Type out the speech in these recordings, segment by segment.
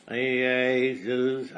Jesus,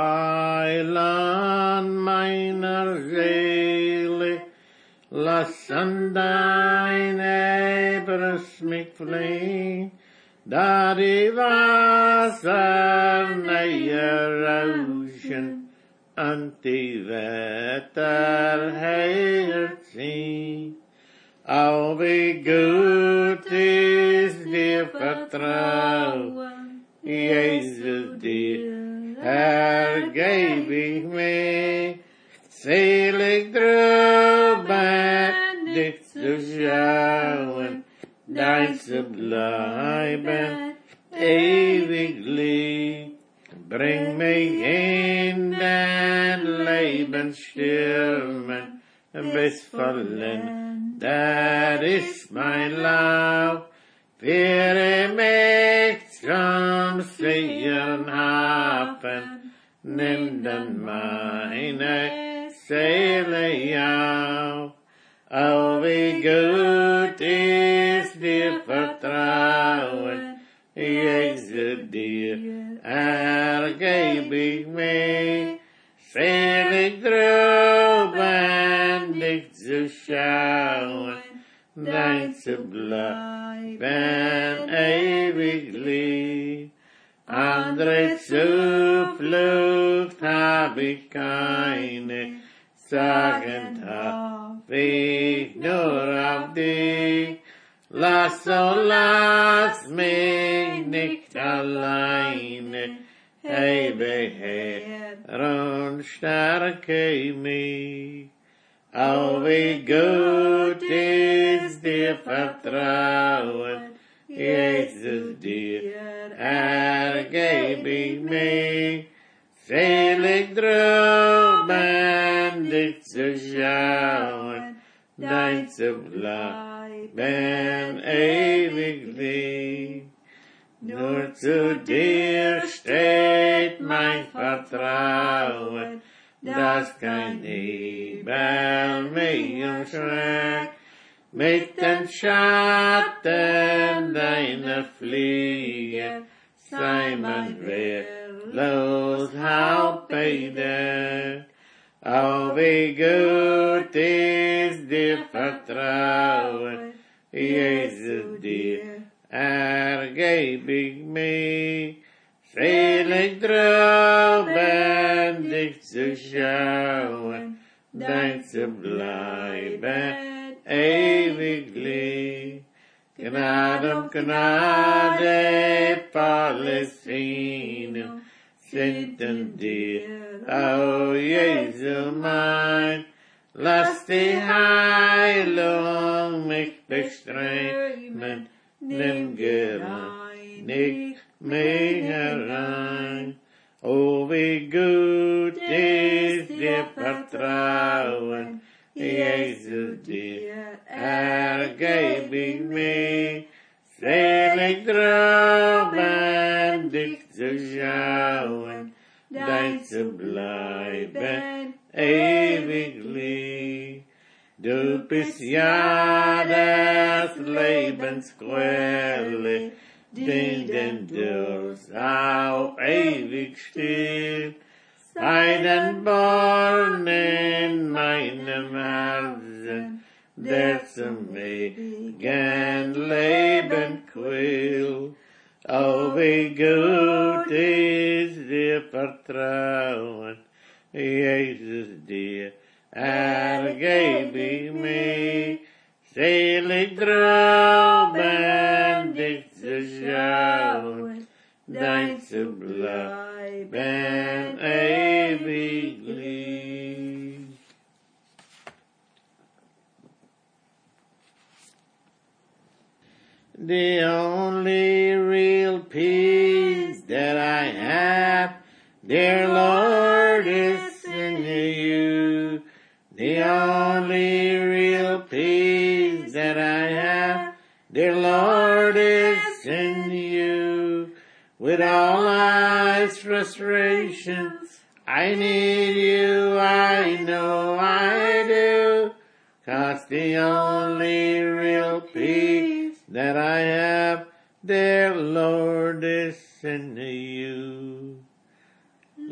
Heiland meiner Seele, lass an deine Brust mich fliehen, da die Wasser näher rauschen und die Wetter herziehen. Oh, wie gut ist dir Vertrauen, Jesus, dir ergeb ich mich, selig drüben dich zu schauen, dein zu bleiben ewiglich. Bring mich in den Lebensstürmen bis vollen, that ist mein Lauf, führe mich zum sicheren Hafen, nimm dann meine Seele auf. Oh, wie gut ist dir Vertrauen, Jesus, dir ergeb ich mich, selig drüben dich zu schauen, dein zu bleiben ewiglich. Andere Zuflucht hab ich keine, sagend hab ich nur auf dich. Lass mich nicht alleine, hebe her und stärke mich. Oh, wie gut ist dir Vertrauen, Jesus, dir ergeb ich mich, selig drüben dich zu schauen, dein zu bleiben ewiglich. Nur zu dir steht mein Vertrauen, dass kein Nebel mich umschreckt, mit den Schatten deiner Fliege, sei man wehrlos Hauptbedeckt. Oh, wie gut ist dir Vertrauen, Jesus, dir ergeb ich mich, selig drüben dich zu schauen, dein zu bleiben ewiglich. Gnade um Gnade, Palästinum, sind in dir, o Jesu mein. Lass die Heilung mich bestreben, nimm gereinigt mich herein. Oh, wie gut ist dir Vertrauen, Jesus, dir ergeb ich mich, selig drüben dich zu schauen, dein zu bleiben ewiglich. Du bist ja das Lebensquelle, den Durst auf ewig stillt. Sei den Born in meinem Herzen, der zum ewigen Leben quillt. Oh, wie gut ist dir Vertrauen, Jesus, dir ergeb ich mich, selig drüben dich zu schauen, dein zu bleiben ewiglich. The only real peace that I have, dear Lord, is in you. The only real peace that I have, dear Lord, is in you. With all life's frustrations, I need you, I know I do. 'Cause the only real peace that I have, dear Lord, is in you.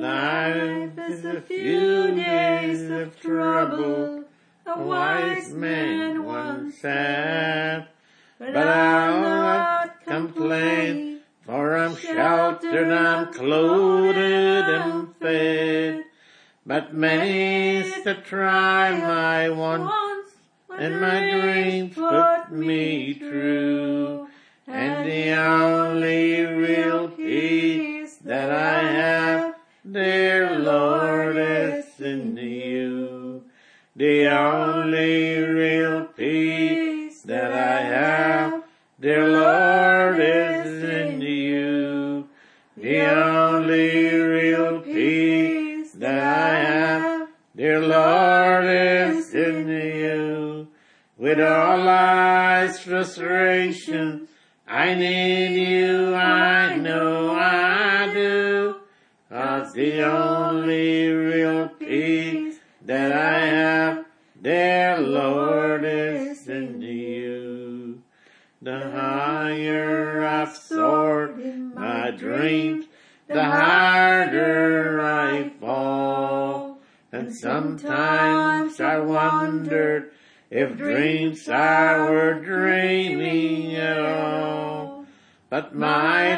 Life is a few days of trouble, a wise man once said. But I'll not complain, for I'm sheltered, I'm clothed and fed. But many's the trial my wants, and my dreams put me through. And the only real peace that I have, dear Lord, is in you. The only real peace that I have, dear Lord, is in you. The only real peace that I have, dear Lord, is in you. With all life's frustrations, I need you, I know I do. 'Cause the only real peace that I have, dear Lord, is in you. The higher I've soared in my dreams, the harder I fall. And sometimes I wondered if dreams I were dreaming at all. But my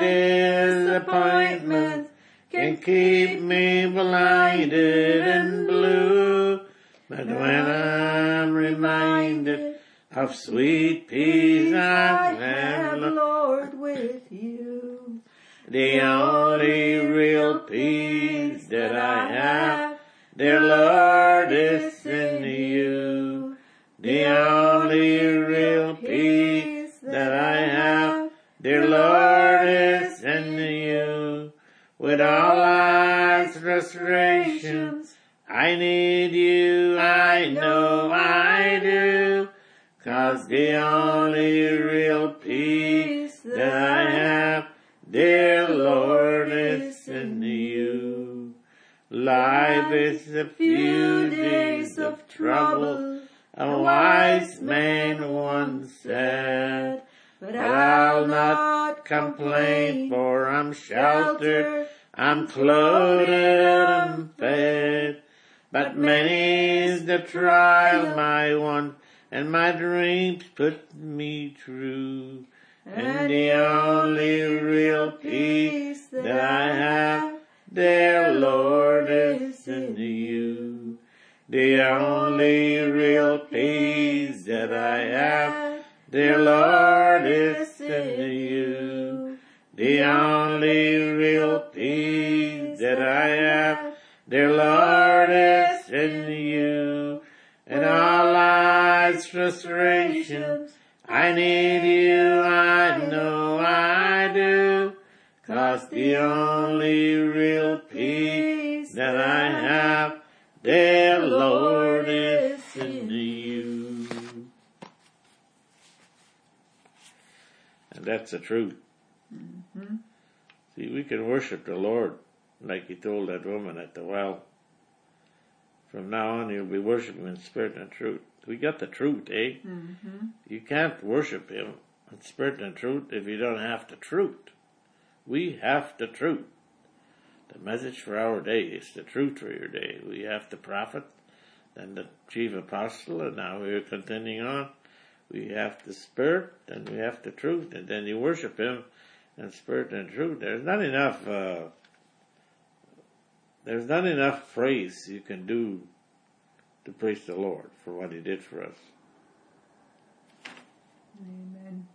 disappointment can keep me blinded and blue. But when I'm reminded of sweet peace I've had, Lord, with you, the only real peace that I have, dear Lord, is in you. The only real peace that I have, dear Lord, is in you. With all life's frustrations, I need you, I know I do. 'Cause the only real peace that I have, dear Lord, is in you. Life is a few days of trouble, a wise man once said. But I'll not complain, for I'm sheltered, I'm clothed and fed. But many's the trial my want, and my dreams put me through. And the only real peace that I have, dear Lord, is in you. The only real peace that I have, dear Lord, is in you. The only real peace that I have, dear Lord, is in you. In all life's frustrations, I need you, I know I do. 'Cause the only real peace that I have, dear Lord, is in you. And that's the truth. Mm-hmm. See, we can worship the Lord like he told that woman at the well. From now on, you'll be worshiping in spirit and truth. We got the truth, eh? Mm-hmm. You can't worship him in spirit and truth if you don't have the truth. We have the truth. The message for our day is the truth for your day. We have the prophet, then the chief apostle, and now we're continuing on. We have the spirit, and we have the truth, and then you worship him in spirit and truth. There's not enough praise you can do to praise the Lord for what he did for us. Amen.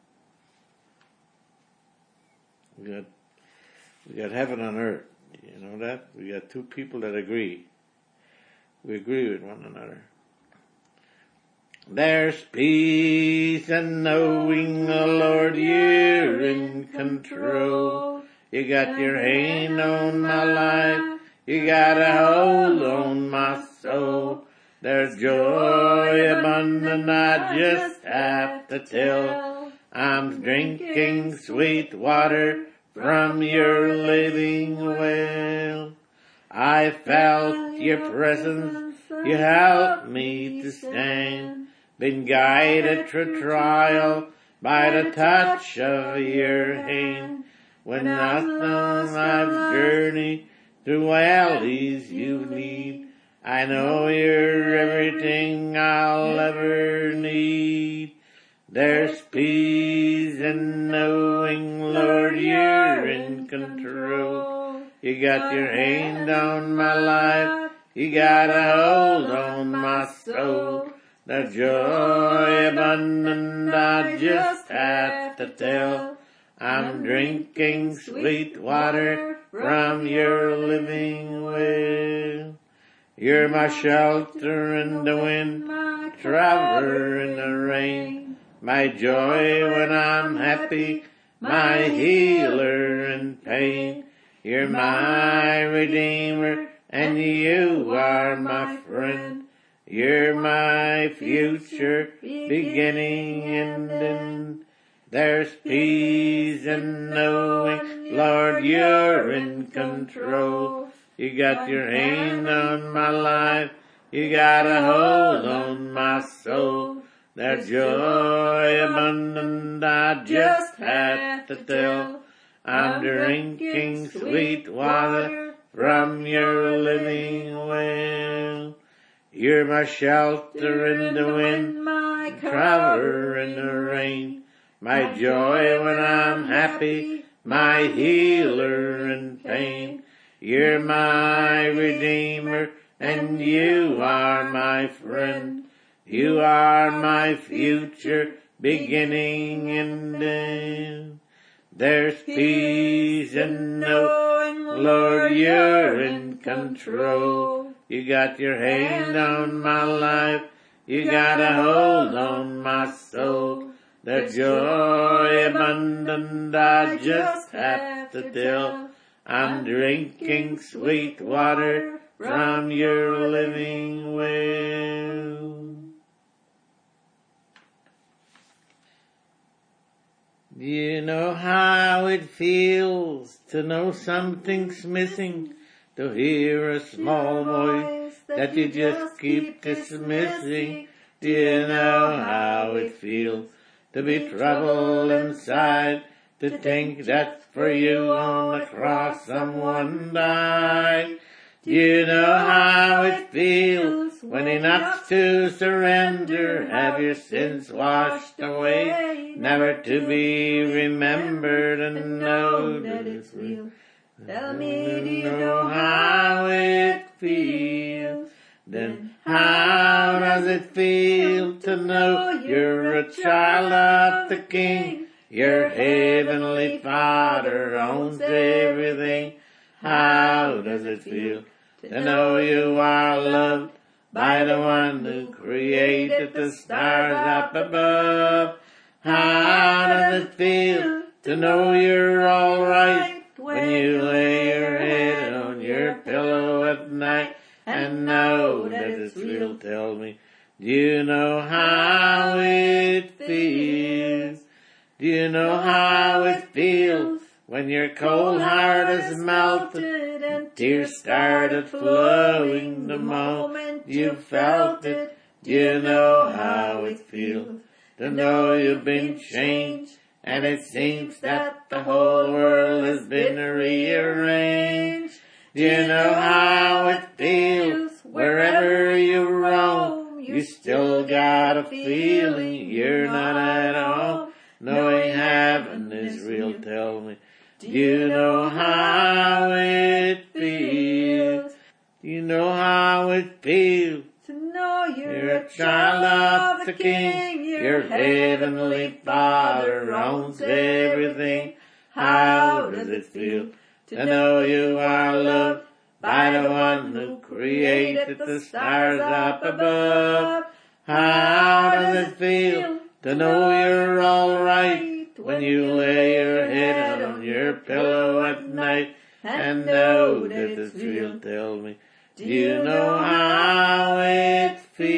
We got heaven on earth. You know that? We got two people that agree. We agree with one another. There's peace in knowing the Lord, you're in control. You got your hand on my life, you got a hold on my soul. There's joy abundant, I just have to tell. I'm drinking sweet water from your living well. I felt your presence, you helped me to stand. Been guided through trial by the touch of your hand. When I on life's journey through valleys you lead. I know you're everything I'll ever need. There's peace in knowing, Lord, you're in control. You got your hand on my life, you got a hold on my soul. The joy abundant I just have to tell. I'm drinking sweet water from your living well. You're my shelter in the wind, my traveler in the rain, my joy when I'm happy, my healer in pain. You're my redeemer, and you are my friend. You're my future, beginning and end. There's peace in knowing, Lord, you're in control. You got your hand on my life, you got a hold on my soul. There's joy abundant I just had to tell. I'm drinking sweet water from your living well. You're my shelter in the wind, my cover in the rain, my joy when I'm happy, my healer in pain. You're my redeemer, and you are my friend. You are my future, beginning and end. There's peace in knowing, Lord, you're in control. You got your hand on my life, you got a hold on my soul. The joy abundant I just have to tell. I'm drinking sweet water from your living well. You know how it feels to know something's missing, to hear a small voice that you just keep dismissing. Do you know how it feels to be troubled inside, to think that for you on the cross someone died? Do you know how it feels when he knocks to surrender? Have your sins washed away, never to be remembered, and know that it's real. Tell me, do you know how it feels? Then how does it feel to know you're a child of the King? Your heavenly Father owns everything. How does it feel to know you are loved by the one who created the stars up above? How does it feel to know you're alright when you lay your head on your pillow at night and know that it's real? Tell me, do you know how it feels? Do you know how it feels when your cold heart is melted and tears started flowing the moment you felt it? Do you know how it feels to know you've been changed and it seems that the whole world has been rearranged? Do you know how it feels wherever you roam? You still got a feeling you're not at home. Knowing heaven is real, tell me, do you know how it feels? Do you know how it feels to know you're a child of the King? Your heavenly Father owns everything. How does it feel to know you are loved by the one who created the stars up above? How does it feel to know you're alright when you lay your head on your pillow at night and know that it's real? Tell me, do you know how it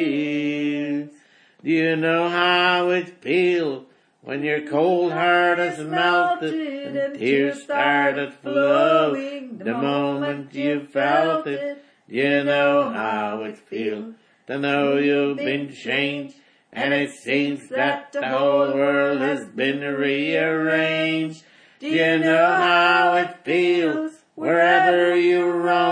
feels? Do you know how it feels when your cold heart is melted and tears started flowing the moment you felt it? Do you know how it feels to know you've been changed and it seems that the whole world has been rearranged? Do you know how it feels wherever you roam?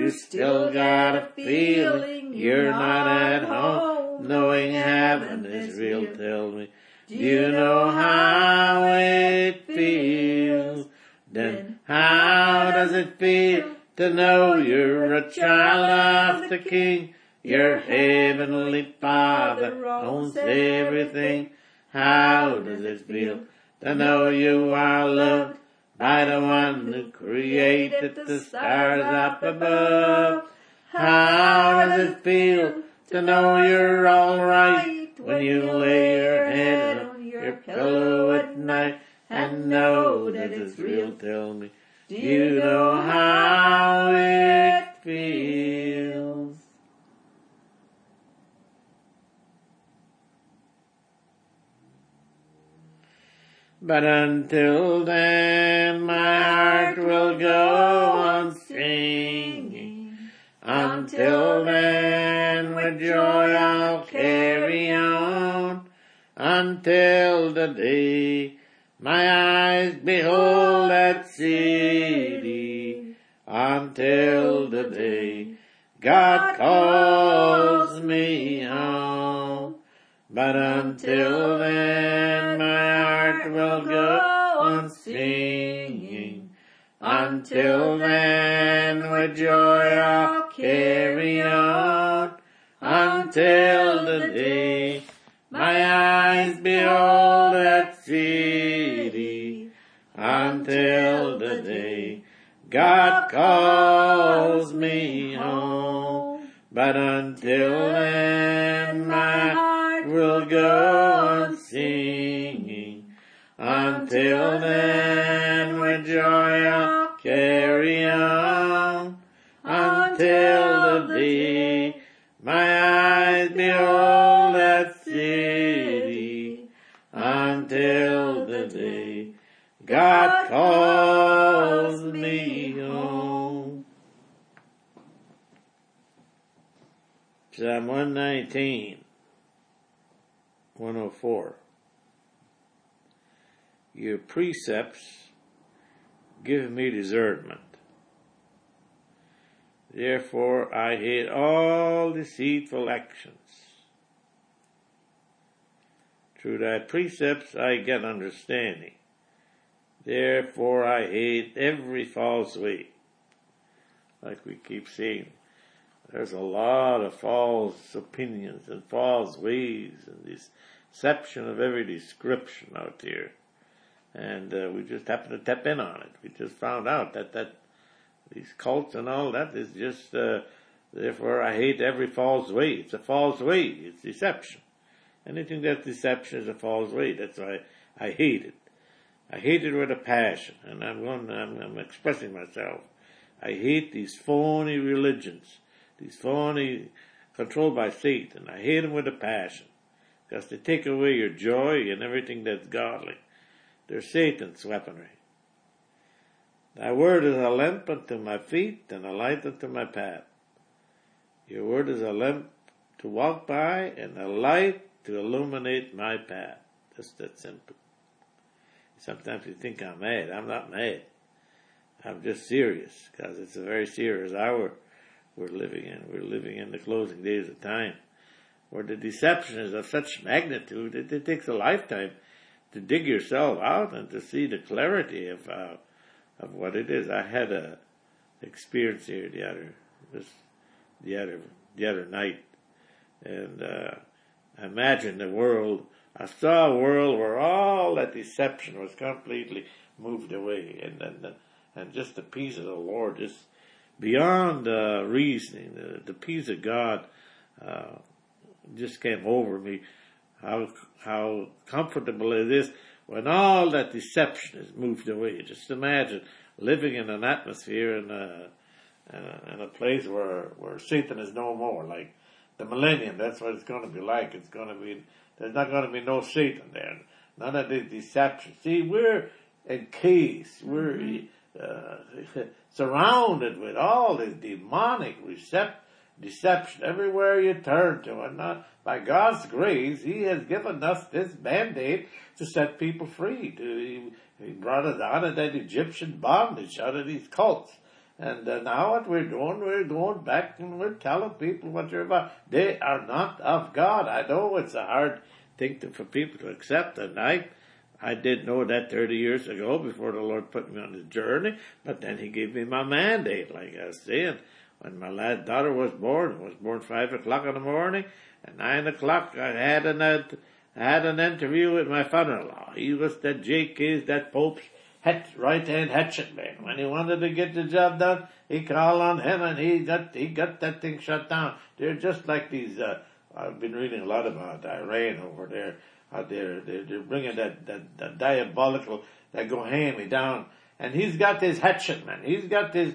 You still got a feeling you're not at home, knowing heaven is real. Tell me, do you know how it feels? Then how does it feel to know you're a child of the King? Your heavenly Father owns everything. How does it feel to know you are loved by the one who created the stars up above? How does it feel to know you're alright when you lay your head on your pillow at night and know that it's real? Tell me, do you know how it feels? But until then, my heart will go on singing. Until then, with joy I'll carry on. Until the day my eyes behold that city. Until the day God calls me home. But until then, my heart will go on singing. Until then, with joy I'll carry on. Until the day my eyes behold that city. Until the day God calls me home. But until then, my heart will go on singing. Until then, with joy I'll carry on. Until the day my eyes behold that city. Until the day God calls me home. Psalm 119, 104. Your precepts give me discernment. Therefore I hate all deceitful actions. Through thy precepts I get understanding. Therefore I hate every false way. Like we keep saying, there's a lot of false opinions and false ways and deception of every description out there. And we just happen to tap in on it. We just found out that these cults and all that is just, therefore I hate every false way. It's a false way. It's deception. Anything that's deception is a false way. That's why I hate it. I hate it with a passion. And I'm expressing myself. I hate these phony religions. These phony, controlled by Satan. I hate them with a passion. Because they take away your joy and everything that's godly. They're Satan's weaponry. Thy word is a lamp unto my feet and a light unto my path. Your word is a lamp to walk by and a light to illuminate my path. Just that simple. Sometimes you think I'm mad. I'm not mad. I'm just serious, because it's a very serious hour we're living in. We're living in the closing days of time, where the deception is of such magnitude that it takes a lifetime to dig yourself out and to see the clarity of what it is. I had a experience here the other night, and I imagined a world. I saw a world where all that deception was completely moved away, and just the peace of the Lord, just beyond reasoning, the peace of God just came over me. How comfortable it is when all that deception is moved away. Just imagine living in an atmosphere in a place where Satan is no more, like the millennium. That's what it's going to be like. There's not going to be no Satan there. None of the deception. See, we're encased. We're surrounded with all this demonic deception everywhere you turn to. And not, by God's grace, He has given us this mandate to set people free. He brought us out of that Egyptian bondage, out of these cults. And now what we're doing, we're going back and we're telling people what you're about. They are not of God. I know it's a hard thing for people to accept, and I did know that 30 years ago before the Lord put me on the journey, but then He gave me my mandate, like I was saying. When my last daughter was born 5 o'clock in the morning, at 9 o'clock I had an interview with my father-in-law. He was that J.K.'s, that Pope's right-hand hatchet man. When he wanted to get the job done, he called on him and he got that thing shut down. They're just like these, I've been reading a lot about Iran over there. They're bringing that diabolical, that Gohamy down. And he's got this hatchet man. He's got this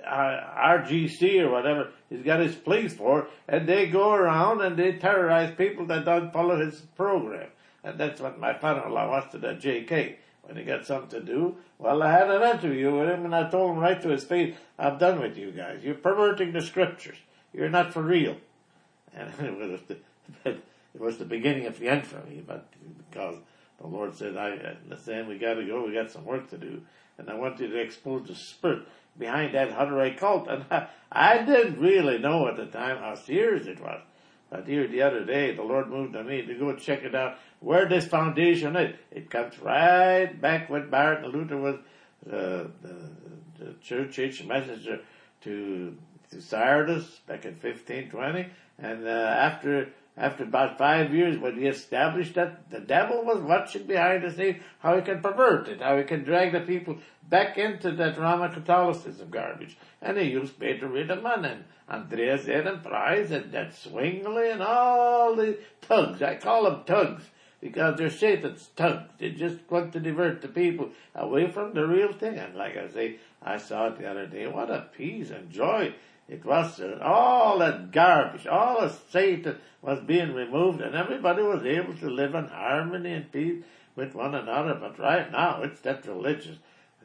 RGC or whatever. He's got his police force, and they go around and they terrorize people that don't follow his program. And that's what my father-in-law wants to do, J.K. When he got something to do, well, I had an interview with him and I told him right to his face, I'm done with you guys. You're perverting the scriptures. You're not for real. And it was the beginning of the end for me, but because the Lord said, listen, we got to go, we got some work to do. And I want you to expose the spirit behind that Hutterite cult. And I didn't really know at the time how serious it was. But here the other day, the Lord moved on me to go check it out, where this foundation is. It comes right back when Martin Luther was the church age messenger to Sardis back in 1520. And after about 5 years, when he established that, the devil was watching behind the scenes how he can pervert it, how he can drag the people back into that Roman Catholicism garbage. And he used Peter Wiedemann and Andreas Ehrenpreis and that Zwingli and all the thugs. I call them thugs because they're Satan's thugs. They just want to divert the people away from the real thing. And like I say, I saw it the other day. What a peace and joy it was. All that garbage, all of Satan was being removed, and everybody was able to live in harmony and peace with one another. But right now, it's that religious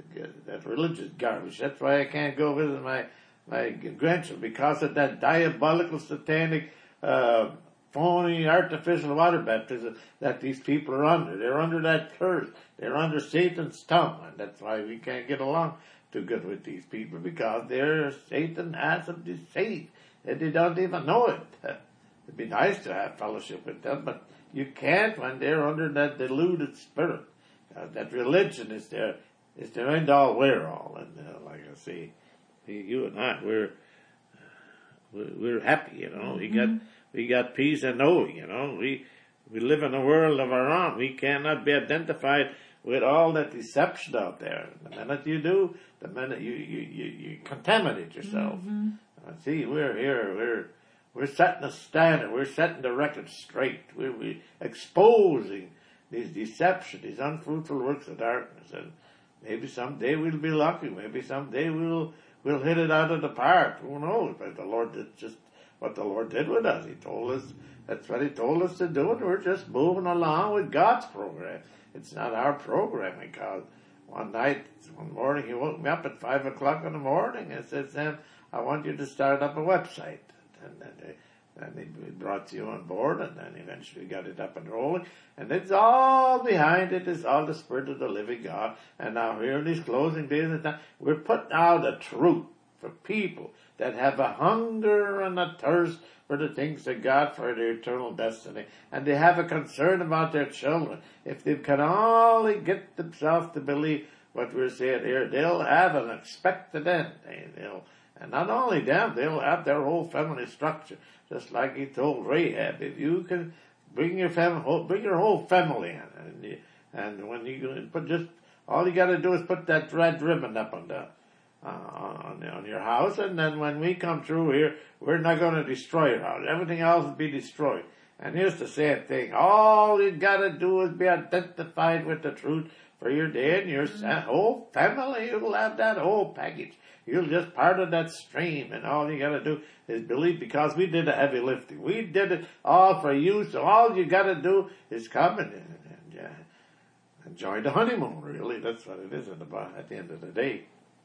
garbage. That's why I can't go visit my grandchildren, because of that diabolical, satanic, phony, artificial water baptism that these people are under. They're under that curse. They're under Satan's thumb, and that's why we can't get along too good with these people, because Satan has them deceived, and they don't even know it. It'd be nice to have fellowship with them, but you can't when they're under that deluded spirit. That religion is their end all, wear all, and like I say, you and I, we're happy, you know. Mm-hmm. We got peace and knowing, you know. We live in a world of our own. We cannot be identified with all that deception out there. The minute you do, the minute you contaminate yourself. Mm-hmm. See, we're here, we're setting a standard, we're setting the record straight, we're exposing these deception, these unfruitful works of darkness, and maybe someday we'll be lucky, maybe someday we'll hit it out of the park, who knows, but the Lord did just what the Lord did with us. He told us, that's what He told us to do, and we're just moving along with God's program. It's not our program, because one morning He woke me up at 5 o'clock in the morning and said, Sam, I want you to start up a website. And he brought you on board, and then eventually got it up and rolling. And it's all behind it is all the Spirit of the living God. And now here in these closing days, we're putting out the truth for people that have a hunger and a thirst for the things of God, for their eternal destiny. And they have a concern about their children. If they can only get themselves to believe what we're saying here, they'll have an expected end. And not only them, they'll have their whole family structure. Just like He told Rahab, if you can bring your whole family in, and when you all you got to do is put that red ribbon up on your house, and then when we come through here, we're not going to destroy your house. Everything else will be destroyed. And here's the same thing: all you got to do is be identified with the truth for your day, and your whole family, you'll have that whole package. You're just part of that stream, and all you got to do is believe, because we did the heavy lifting. We did it all for you, so all you got to do is come and enjoy the honeymoon, really. That's what it is at the end of the day.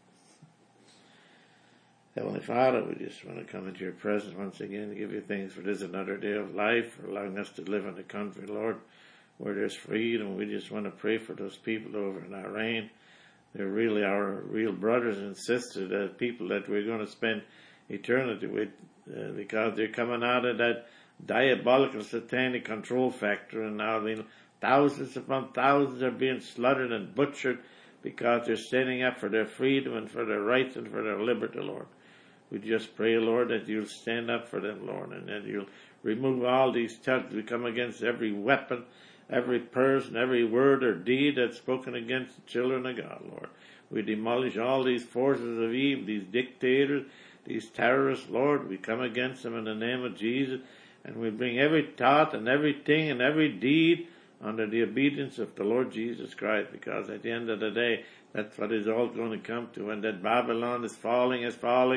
Heavenly Father, we just want to come into Your presence once again to give You thanks for this another day of life, for allowing us to live in the country, Lord, where there's freedom. We just want to pray for those people over in Iran they're really our real brothers and sisters, the people that we're going to spend eternity with, because they're coming out of that diabolical satanic control factor, and now thousands upon thousands are being slaughtered and butchered because they're standing up for their freedom and for their rights and for their liberty, Lord. We just pray, Lord, that you'll stand up for them, Lord, and that you'll remove all these tugs. We come against every weapon, every person, every word or deed that's spoken against the children of God, Lord. We demolish all these forces of evil, these dictators, these terrorists, Lord. We come against them in the name of Jesus, and we bring every thought and everything and every deed under the obedience of the Lord Jesus Christ, because at the end of the day, that's what it's all going to come to. And that Babylon is falling.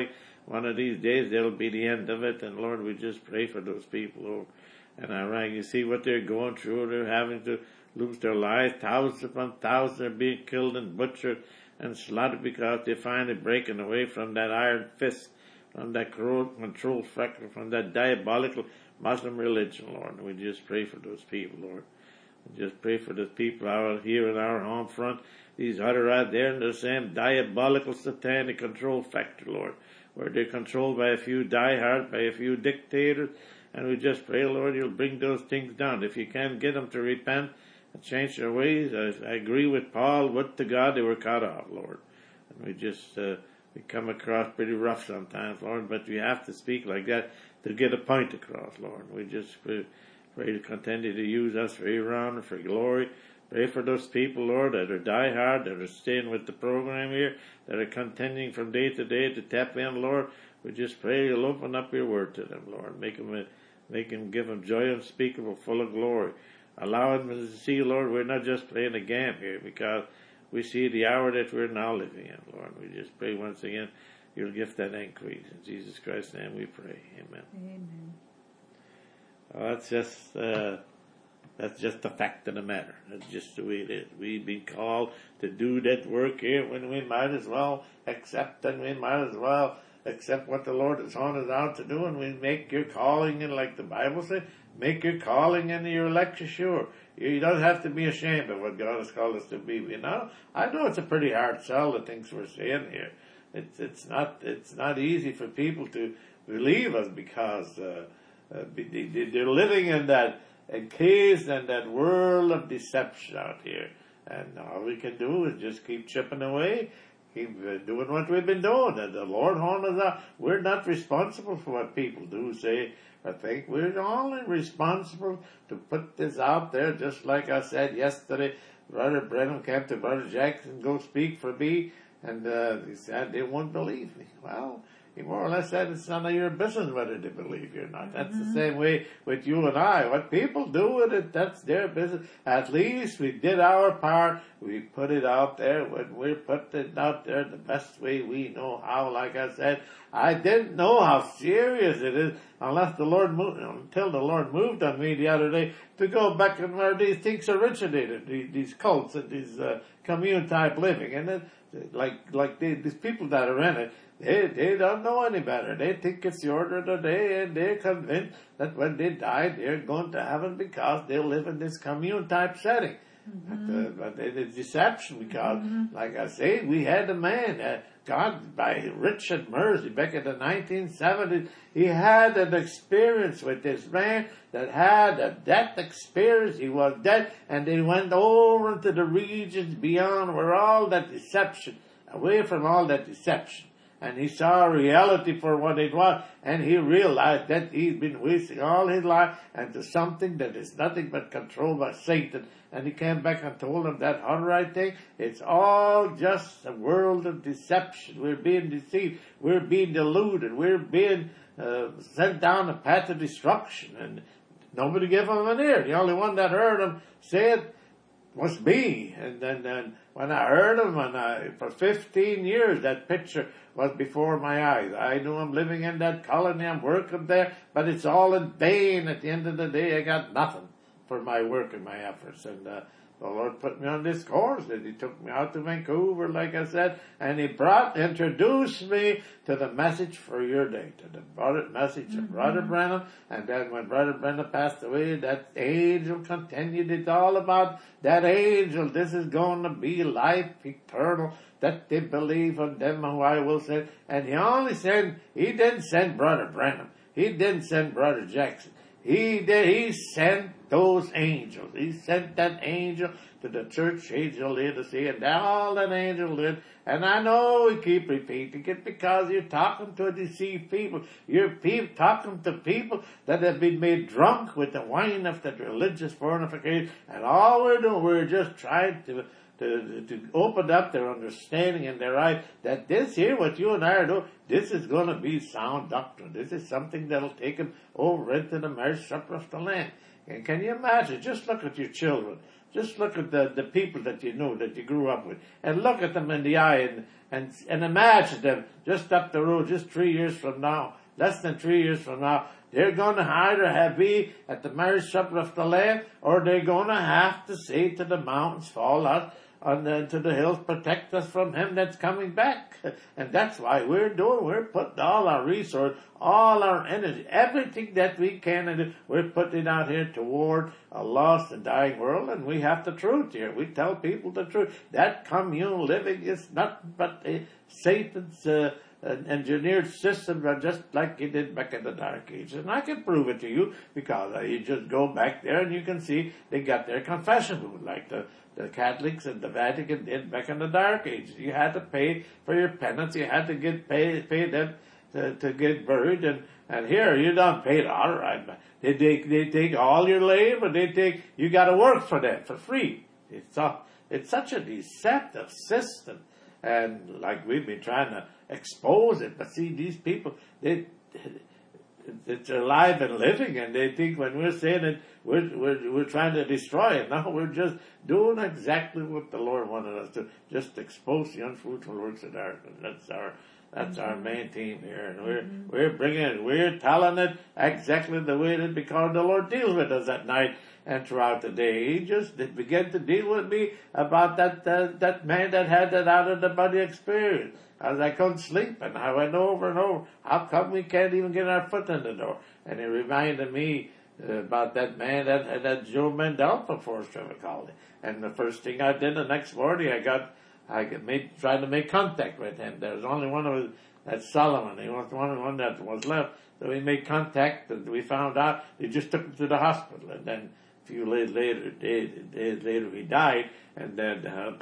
One of these days, that'll be the end of it. And Lord, we just pray for those people, Lord. And Iraq, you see what they're going through. They're having to lose their lives. Thousands upon thousands are being killed and butchered and slaughtered because they're finally breaking away from that iron fist, from that control factor, from that diabolical Muslim religion, Lord. And we just pray for those people, Lord. We just pray for the people out here in our home front. These other out there in the same diabolical satanic control factor, Lord, where they're controlled by a few diehards, by a few dictators. And we just pray, Lord, you'll bring those things down. If you can get them to repent and change their ways, I agree with Paul, would to God they were cut off, Lord. And we just, we come across pretty rough sometimes, Lord, but we have to speak like that to get a point across, Lord. We just pray to continue to use us for your honor, for glory. Pray for those people, Lord, that are diehard, that are staying with the program here, that are continuing from day to day to tap in, Lord. We just pray you'll open up your word to them, Lord. Make them give them joy unspeakable, full of glory. Allow them to see, Lord, we're not just playing a game here, because we see the hour that we're now living in, Lord. We just pray once again you'll give that increase. In Jesus Christ's name we pray. Amen. Amen. Well, that's just the fact of the matter. That's just the way it is. We've been called to do that work here when we might as well accept, and we might as well accept what the Lord has on us out to do, and we make your calling, and like the Bible says, make your calling and your election sure. You don't have to be ashamed of what God has called us to be. You know, I know it's a pretty hard sell, the things we're saying here. It's not easy for people to believe us, because they're living in that encased in that world of deception out here. And all we can do is just keep chipping away, keep doing what we've been doing. And the Lord horned us out. We're not responsible for what people do say or think. We're only responsible to put this out there, just like I said yesterday. Brother Brenham came to Brother Jackson, go speak for me, and he said they won't believe me. Well, he more or less said it's none of your business whether they believe you or not. That's the same way with you and I. What people do with it, that's their business. At least we did our part. We put it out there. When we put it out there the best way we know how, like I said, I didn't know how serious it is until the Lord moved on me the other day to go back and where these things originated, these cults and these commune type living. And these people that are in it, they don't know any better. They think it's the order of the day, and they're convinced that when they die, they're going to heaven because they live in this commune type setting. But it's deception, because, like I say, we had a man, God, by Richard Mersey, back in the 1970s, he had an experience with this man that had a death experience. He was dead, and they went over into the regions beyond where all that deception, away from all that deception. And he saw reality for what it was, and he realized that he'd been wasting all his life into something that is nothing but controlled by Satan. And he came back and told him that, all right thing, it's all just a world of deception. We're being deceived. We're being deluded. We're being sent down a path of destruction. And nobody gave him an ear. The only one that heard him say it was me. And then when I heard him, for 15 years, that picture was before my eyes. I knew I'm living in that colony, I'm working there, but it's all in vain. At the end of the day, I got nothing for my work and my efforts. And the Lord put me on this course, and He took me out to Vancouver, like I said, and He introduced me to the message for your day, to the message of Brother Branham. And then when Brother Branham passed away, that angel continued. It's all about that angel. This is going to be life eternal, that they believe on them who I will send. And He didn't send Brother Branham. He didn't send Brother Jackson. He sent those angels. He sent that angel to the church age of Laodicea, and all that angel did. And I know we keep repeating it because you're talking to deceived people. You're talking to people that have been made drunk with the wine of the religious fornication. And all we're doing, we're just trying to open up their understanding and their eyes that this here, what you and I are doing, this is going to be sound doctrine. This is something that'll take them over into the marriage supper of the Lamb. And can you imagine? Just look at your children. Just look at the people that you know, that you grew up with, and look at them in the eye and imagine them just up the road, just 3 years from now, less than 3 years from now. They're going to either be at the marriage supper of the Lamb, or they're going to have to say to the mountains, fall out, to the hills, protect us from him that's coming back. And that's why we're putting all our resource, all our energy, everything that we can, and we're putting out here toward a lost and dying world. And we have the truth here. We tell people the truth. That communal living is nothing but Satan's engineered system, just like he did back in the Dark Ages. And I can prove it to you, because you just go back there and you can see they got their confession booth, like the Catholics and the Vatican did back in the Dark Ages. You had to pay for your penance. You had to pay them to get buried. And here, you don't pay it all right. They take all your labor. You got to work for them for free. It's such a deceptive system. And like we've been trying to expose it. But see, these people, it's alive and living, and they think when we're saying it, we're trying to destroy it. No, we're just doing exactly what the Lord wanted us to, just expose the unfruitful works of darkness. That's our main theme here, and we're bringing it, we're telling it exactly the way it is, because the Lord deals with us at night and throughout the day. He just began to deal with me about that man that had that out of the body experience. As I couldn't sleep, and I went over and over, how come we can't even get our foot in the door? And it reminded me about that man that Joe Mendel before called it. And the first thing I did the next morning, tried to make contact with him. There was only one of that's Solomon. He was the only one that was left. So we made contact, and we found out they just took him to the hospital. And then a few days later, he died. And then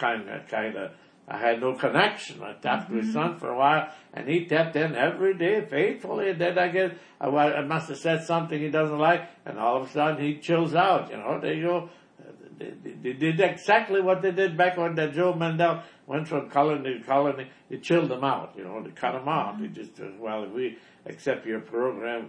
I had no connection. I talked to his son for a while, and he tapped in every day faithfully. And then I must have said something he doesn't like, and all of a sudden he chills out. They go. They did exactly what they did back when that Joe Mendel went from colony to colony. They chilled them out. They cut them off. They just, well, if we accept your program,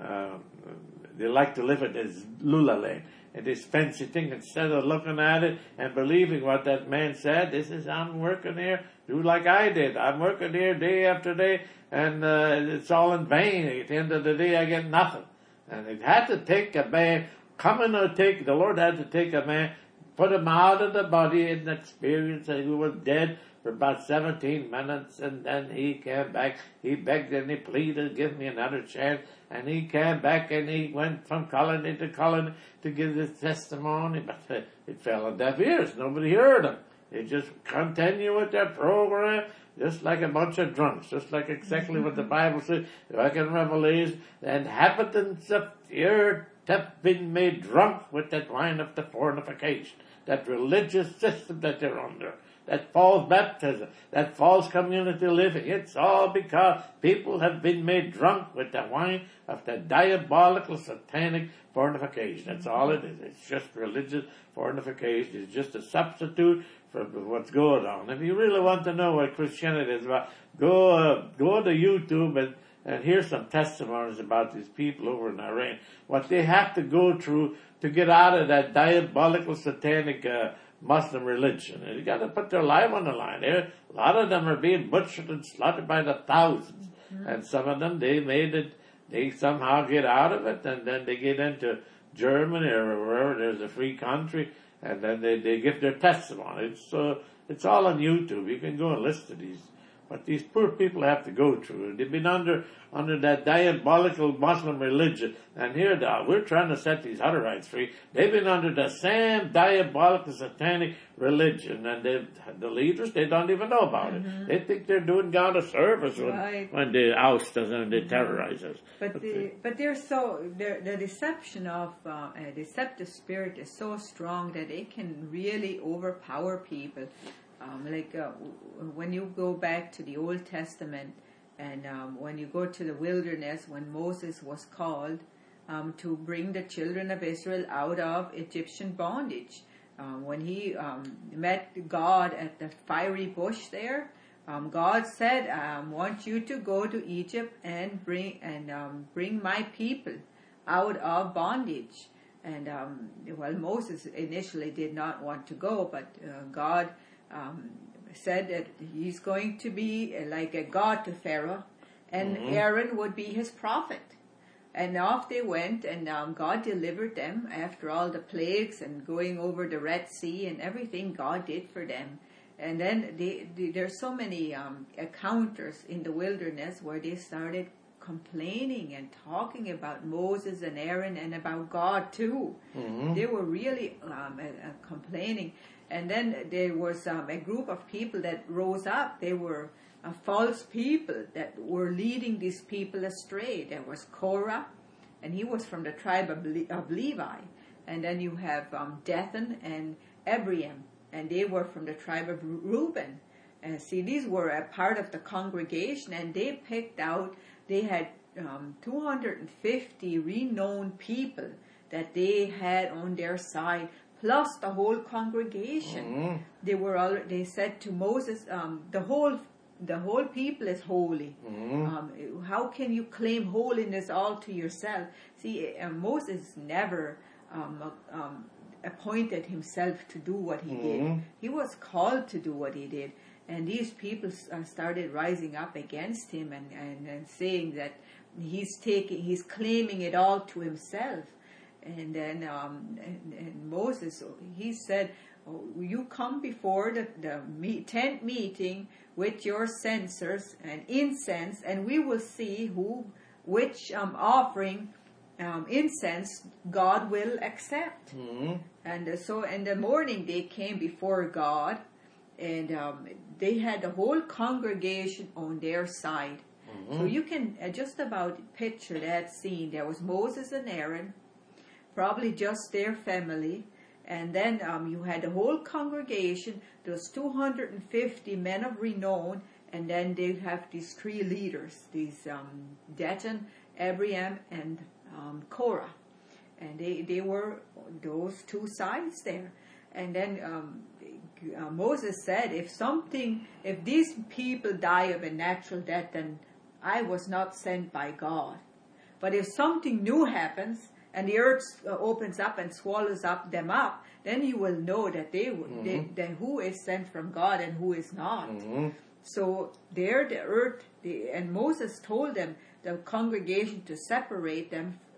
they like to live in this lula land. And this fancy thing, instead of looking at it and believing what that man said, I'm working here, do like I did. I'm working here day after day, and it's all in vain. At the end of the day, I get nothing. And it had to take a man, the Lord had to take a man, put him out of the body in experience, and he was dead for about 17 minutes, and then he came back. He begged and he pleaded, give me another chance. And he came back, and he went from colony to colony to give his testimony, but it fell on deaf ears. Nobody heard him. They just continue with their program, just like a bunch of drunks, just like exactly what the Bible says, like in Revelation. The inhabitants of the earth have been made drunk with that wine of the fornication, that religious system that they're under, that false baptism, that false community living. It's all because people have been made drunk with the wine of the diabolical satanic fornication. That's all it is. It's just religious fornication. It's just a substitute for what's going on. If you really want to know what Christianity is about, go to YouTube and hear some testimonies about these people over in Iran, what they have to go through to get out of that diabolical satanic Muslim religion. And you got to put their life on the line. A lot of them are being butchered and slaughtered by the thousands. And some of them, they somehow get out of it, and then they get into Germany or wherever there's a free country, and then they give their testimony. It's all on YouTube. You can go and listen to these. What these poor people have to go through. They've been under that diabolical Muslim religion. And here we're trying to set these Hutterites free. They've been under the same diabolical satanic religion. And the leaders, they don't even know about it. They think they're doing God a service when they oust us and they terrorize us. But the deception of a deceptive spirit is so strong that it can really overpower people. When you go back to the Old Testament and when you go to the wilderness, when Moses was called to bring the children of Israel out of Egyptian bondage, when he met God at the fiery bush there, God said, "I want you to go to Egypt and bring my people out of bondage." And Moses initially did not want to go, but God said that he's going to be like a god to Pharaoh, and Aaron would be his prophet. And off they went, and God delivered them after all the plagues and going over the Red Sea and everything God did for them. And then there's so many encounters in the wilderness where they started complaining and talking about Moses and Aaron and about God too. They were really complaining. And then there was a group of people that rose up. They were false people that were leading these people astray. There was Korah, and he was from the tribe of Levi. And then you have Dathan and Abiram, and they were from the tribe of Reuben. And see, these were a part of the congregation, and they picked out, they had 250 renowned people that they had on their side, plus the whole congregation. They said to Moses, the whole people is holy. How can you claim holiness all to yourself? See, Moses never appointed himself to do what he did. He was called to do what he did. And these people started rising up against him and saying that he's claiming it all to himself. And then and Moses, he said, you come before the tent meeting with your censers and incense, and we will see which offering incense God will accept. And so in the morning they came before God, and they had the whole congregation on their side. So you can just about picture that scene. There was Moses and Aaron, probably just their family, and then you had the whole congregation. There was 250 men of renown, and then they have these three leaders, these Dathan, Abiram, and Korah, and they were those two sides there. And then Moses said, if these people die of a natural death, then I was not sent by God. But if something new happens, and the earth opens up and swallows them up, then you will know that that who is sent from God and who is not. So there, the earth, and Moses told them, the congregation to separate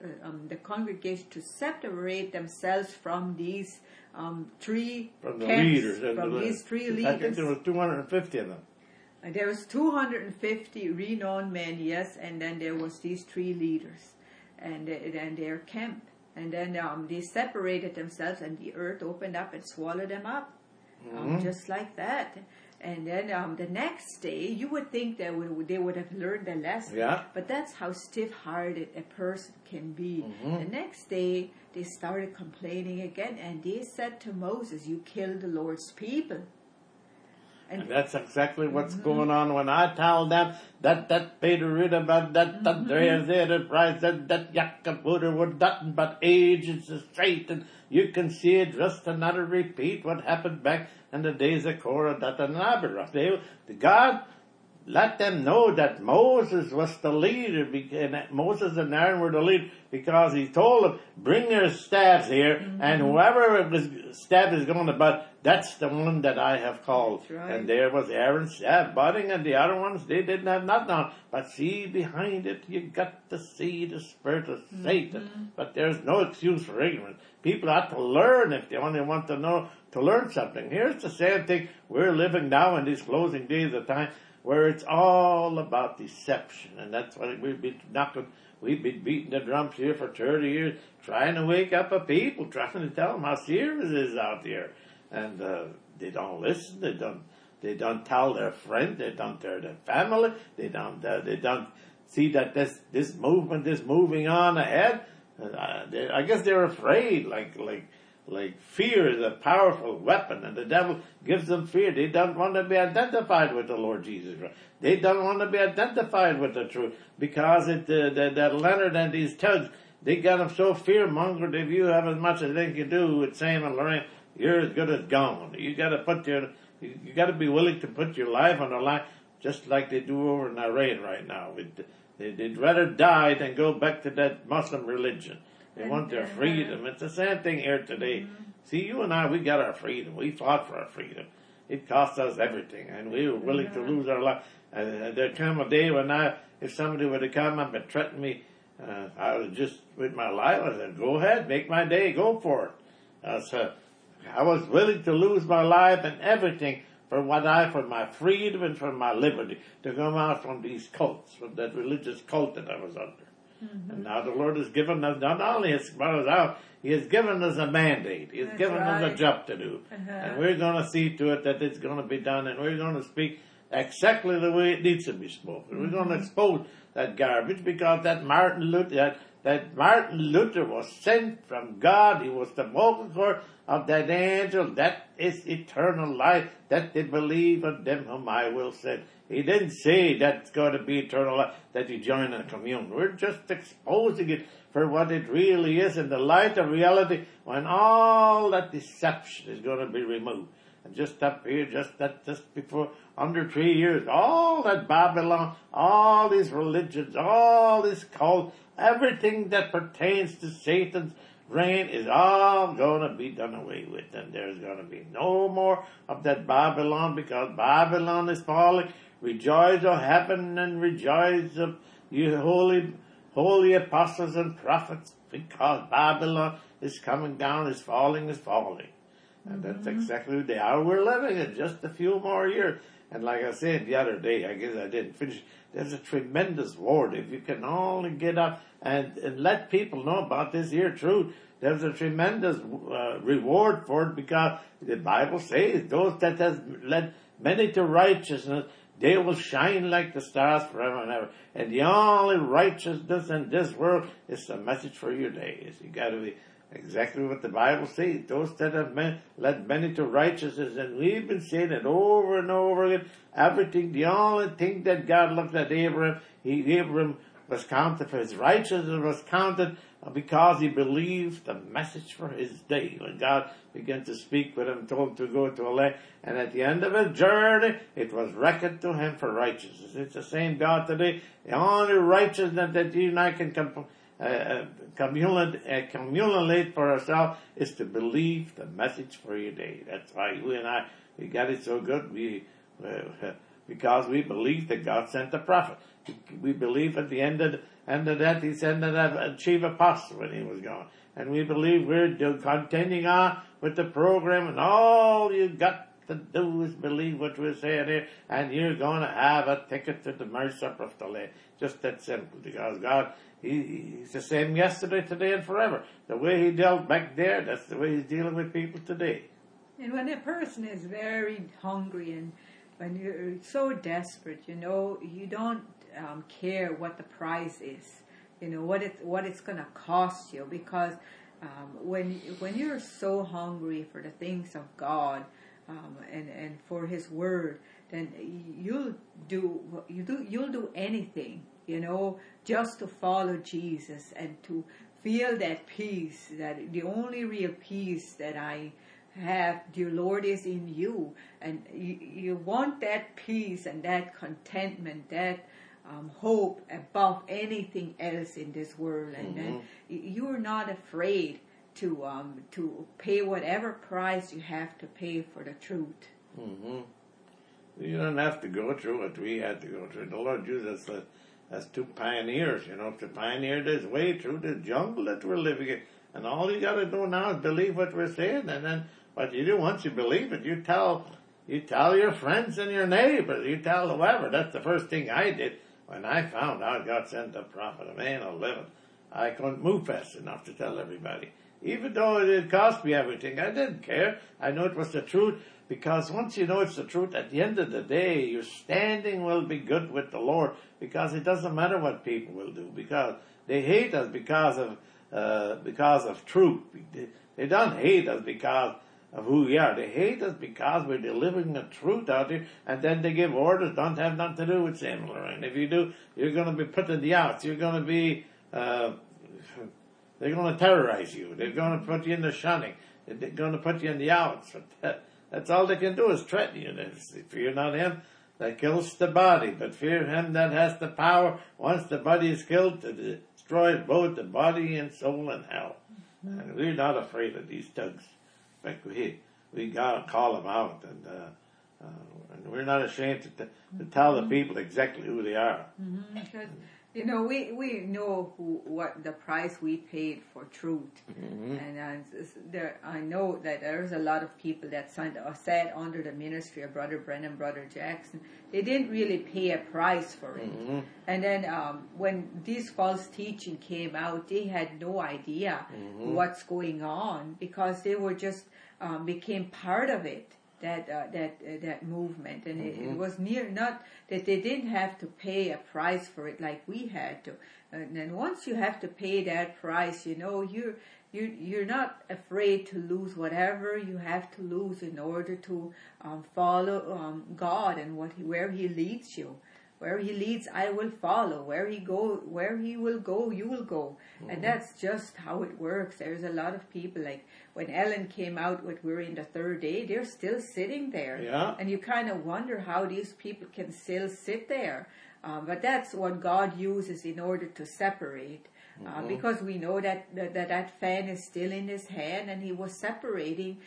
themselves from these three camps, from these three leaders. I think there was 250 of them. And there was 250 renowned men, yes, and then there was these three leaders, and their camp, and then they separated themselves, and the earth opened up and swallowed them up, just like that. And then the next day, you would think they would have learned the lesson, but that's how stiff-hearted a person can be. The next day, they started complaining again, and they said to Moses, "You killed the Lord's people." And that's exactly what's going on when I tell them that Peter read about that there price that Yakabuda were nothing but ages straight, and you can see it just another repeat what happened back in the days of Korah, Dathan, and Abiram. let them know that Moses was the leader, and that Moses and Aaron were the leader, because he told them, bring your staffs here, and whoever staff is going to butt, that's the one that I have called. Right. And there was Aaron's staff budding, and the other ones, they didn't have nothing on. But see, behind it, you got to see the spirit of Satan. But there's no excuse for ignorance. People have to learn if they only want to know, to learn something. Here's the same thing we're living now in these closing days of time, where it's all about deception. And that's what we've been beating the drums here for 30 years, trying to wake up a people, trying to tell them how serious it is out there. And they don't listen. They don't tell their friends. They don't tell their family. They don't see that this movement is moving on ahead. I guess they're afraid, like fear is a powerful weapon, and the devil gives them fear. They don't want to be identified with the Lord Jesus Christ. They don't want to be identified with the truth, because that Leonard and these thugs, they got them so fear-mongered. If you have as much as they can do with Sam and Lorraine, you're as good as gone. You got to be willing to put your life on the line, just like they do over in Iran right now. They'd rather die than go back to that Muslim religion. They want their freedom. It's the same thing here today. See, you and I, we got our freedom. We fought for our freedom. It cost us everything, and we were willing to lose our life. There came a day when if somebody would have come up and threatened me, I was just with my life. I said, go ahead, make my day, go for it. I was willing to lose my life and everything for my freedom and for my liberty, to come out from these cults, from that religious cult that I was under. And now the Lord has given us, not only has brought us out, He has given us a mandate. He has given us a job to do. And we're going to see to it that it's going to be done, and we're going to speak exactly the way it needs to be spoken. We're going to expose that garbage, because that Martin Luther was sent from God. He was the vocal cord of that angel. That is eternal life, that they believe on them whom I will send. He didn't say that's going to be eternal life, that you join a commune. We're just exposing it for what it really is in the light of reality, when all that deception is going to be removed. And just up here, just before, under 3 years, all that Babylon, all these religions, all this cult, everything that pertains to Satan's reign is all going to be done away with. And there's going to be no more of that Babylon, because Babylon is falling. Rejoice, O heaven, and rejoice, you holy apostles and prophets, because Babylon is coming down, is falling. And that's exactly the hour we're living in, just a few more years. And like I said the other day, I guess I didn't finish, there's a tremendous war. If you can only get up and let people know about this here truth, there's a tremendous reward for it, because the Bible says those that has led many to righteousness, they will shine like the stars forever and ever. And the only righteousness in this world is the message for your days. You got to be exactly what the Bible says. Those that have led many to righteousness, and we've been saying it over and over again. Everything, the only thing that God looked at Abraham, Abraham was counted for his righteousness, was counted because he believed the message for his day. When God began to speak with him, told him to go to a land, and at the end of his journey, it was reckoned to him for righteousness. It's the same God today. The only righteousness that you and I can communulate for ourselves is to believe the message for your day. That's why you and I, we got it so good. Because we believe that God sent the prophet. We believe at the end of that He sent a chief apostle when He was gone. And we believe we're continuing on with the program, and all you got to do is believe what we're saying here, and you're going to have a ticket to the marriage supper of the Lamb. Just that simple. Because God, He's the same yesterday, today, and forever. The way He dealt back there, that's the way He's dealing with people today. And when a person is very hungry, and when you're so desperate, you don't care what the price is, what it's going to cost you, because when you're so hungry for the things of God and for His Word, then you'll do anything, just to follow Jesus and to feel that peace, that the only real peace that I have, the Lord is in you, and you want that peace and that contentment, that hope above anything else in this world, and then you're not afraid to pay whatever price you have to pay for the truth. Mm-hmm. You don't have to go through what we had to go through. The Lord used us as two pioneers, to pioneer this way through the jungle that we're living in. And all you got to do now is believe what we're saying. And then what you do, once you believe it, you tell your friends and your neighbors, you tell whoever. That's the first thing I did when I found out God sent the prophet of man 11. I couldn't move fast enough to tell everybody. Even though it cost me everything, I didn't care. I knew it was the truth, because once you know it's the truth, at the end of the day, your standing will be good with the Lord, because it doesn't matter what people will do, because they hate us because of truth. They don't hate us because of who we are. They hate us because we're delivering the truth out here, and then they give orders, don't have nothing to do with Samuel Lorraine. If you do, you're going to be put in the outs. You're going to be... they're going to terrorize you. They're going to put you in the shunning. They're going to put you in the outs. That's all they can do is threaten you. Fear not him that kills the body, but fear him that has the power, once the body is killed, to destroy both the body and soul in hell. And we're not afraid of these thugs. In fact, we got to call them out, and we're not ashamed to tell the people exactly who they are. Because we know what the price we paid for truth, and I know that there's a lot of people that sat under the ministry of Brother Brennan, Brother Jackson. They didn't really pay a price for it, and then when this false teaching came out, they had no idea what's going on, because they were just became part of it. That movement, and it was not that they didn't have to pay a price for it like we had to. And then once you have to pay that price, you're not afraid to lose whatever you have to lose in order to follow God and where He leads you. Where He leads, I will follow. Where He will go, you will go. And that's just how it works. There's a lot of people, like when Ellen came out with We're in the Third Day, they're still sitting there. Yeah. And you kind of wonder how these people can still sit there. But that's what God uses in order to separate. Because we know that fan is still in His hand, and He was separating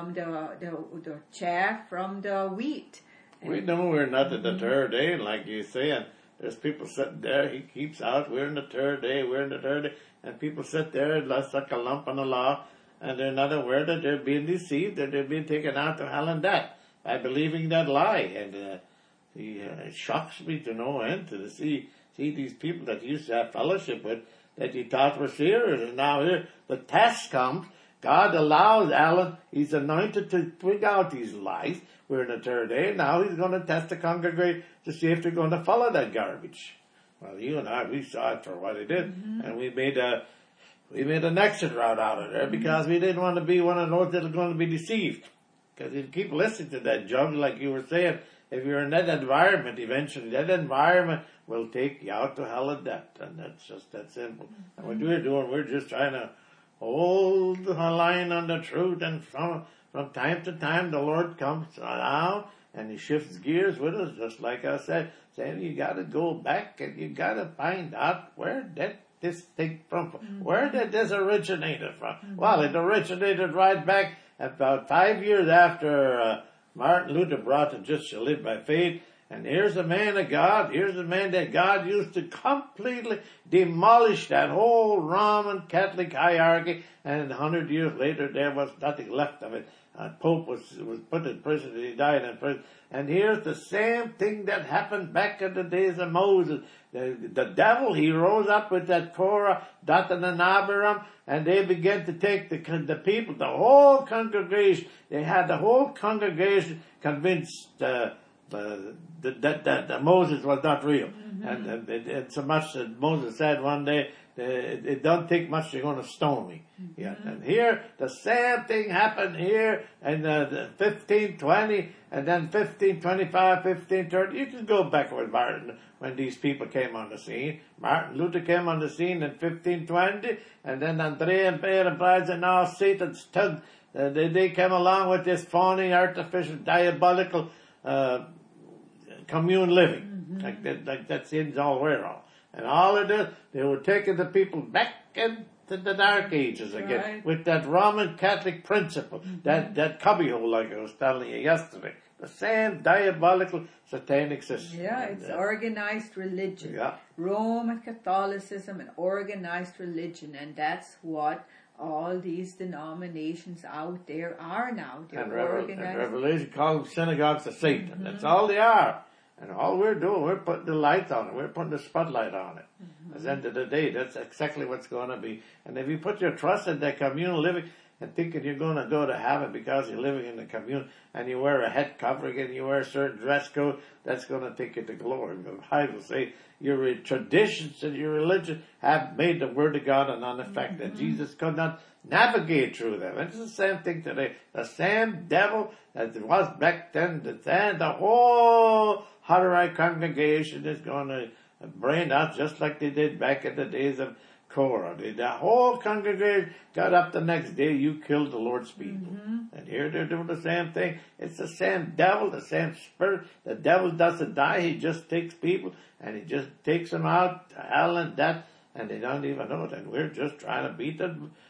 the chaff from the wheat. We know we're not in the third day, like you say, and there's people sitting there, he keeps out, we're in the third day, and people sit there like a lump on the law, and they're not aware that they're being deceived, that they're being taken out to hell and death by believing that lie. And it shocks me to no end to see these people that you used to have fellowship with, that you thought were serious, and now here the test comes. God allows Alan, he's anointed to bring out these lies. We're in the third day. Now he's going to test the congregation to see if they're going to follow that garbage. Well, you and I, we saw it for what he did, and we made an exit route out of there because we didn't want to be one of those that are going to be deceived. Because if you keep listening to that junk, like you were saying, if you're in that environment, eventually that environment will take you out to hell and death, and that's just that simple. And what we're doing, we're just trying to hold the line on the truth, and from time to time the Lord comes down and He shifts gears with us, just like I said, saying you got to go back and you got to find out where did this thing from, where did this originated from. Well, it originated right back about 5 years after Martin Luther brought the just shall live by faith. And here's a man of God, here's a man that God used to completely demolish that whole Roman Catholic hierarchy, and 100 years later there was nothing left of it. Pope was put in prison, and he died in prison. And here's the same thing that happened back in the days of Moses. The devil, he rose up with that Korah, Dathan and Abiram, and they began to take the people, the whole congregation. They had the whole congregation convinced that Moses was not real. And so much that Moses said one day, it don't take much, you're going to stone me. Yeah. And here, the same thing happened here in 1520, and then 1525, 1530. You can go back with Martin when these people came on the scene. Martin Luther came on the scene in 1520, and then Andrea and Peter and Brides, and now Satan's tongue They came along with this phony, artificial, diabolical commune living, like that sins all wear off. And all it is, they were taking the people back into the Dark Ages again, with that Roman Catholic principle, that cubbyhole, like I was telling you yesterday. The same diabolical satanic system. Yeah, it's organized religion. Yeah. Roman Catholicism and organized religion, and that's what all these denominations out there are now. They're organized. And Revelation calls them synagogues of Satan. That's all they are. And all we're doing, we're putting the light on it. We're putting the spotlight on it. At the end of the day, that's exactly what's going to be. And if you put your trust in that communal living and thinking you're going to go to heaven because you're living in the commune and you wear a head covering and you wear a certain dress code, that's going to take you to glory. The Bible says your traditions and your religion have made the Word of God an effect that Jesus could not navigate through them. It's the same thing today. The same devil as it was back then, the whole Hutterite congregation is going to brain out just like they did back in the days of Korah. The whole congregation got up the next day, you killed the Lord's people. And here they're doing the same thing. It's the same devil, the same spirit. The devil doesn't die, he just takes people and he just takes them out to hell and death, and they don't even know it. And we're just trying to beat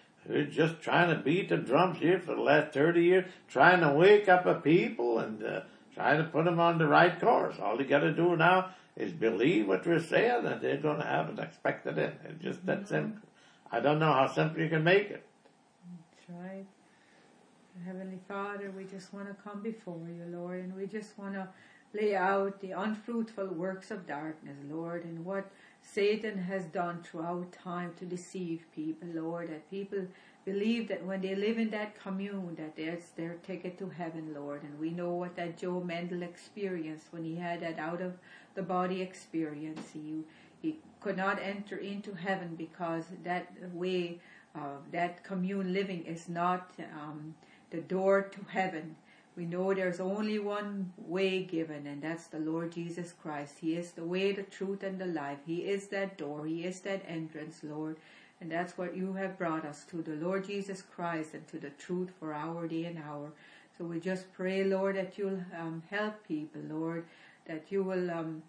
the drums here for the last 30 years, trying to wake up a people and trying to put them on the right course. All you got to do now is believe what we're saying, and they're going to have an expected end. It's just that simple. I don't know how simple you can make it. That's right. Heavenly Father, we just want to come before you, Lord, and we just want to lay out the unfruitful works of darkness, Lord, and what Satan has done throughout time to deceive people, Lord, that people believe that when they live in that commune, that that's their ticket to heaven, Lord. And we know what that Joe Mendel experienced when he had that out-of-the-body experience. He could not enter into heaven because that way, that commune living is not the door to heaven. We know there's only one way given, and that's the Lord Jesus Christ. He is the way, the truth, and the life. He is that door. He is that entrance, Lord. And that's what you have brought us to, the Lord Jesus Christ, and to the truth for our day and hour. So we just pray, Lord, that you'll help people, Lord, that you will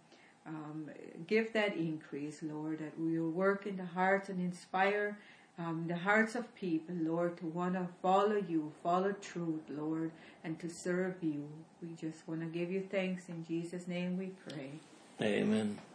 give that increase, Lord, that we will work in the hearts and inspire the hearts of people, Lord, to want to follow you, follow truth, Lord, and to serve you. We just want to give you thanks. In Jesus' name we pray. Amen.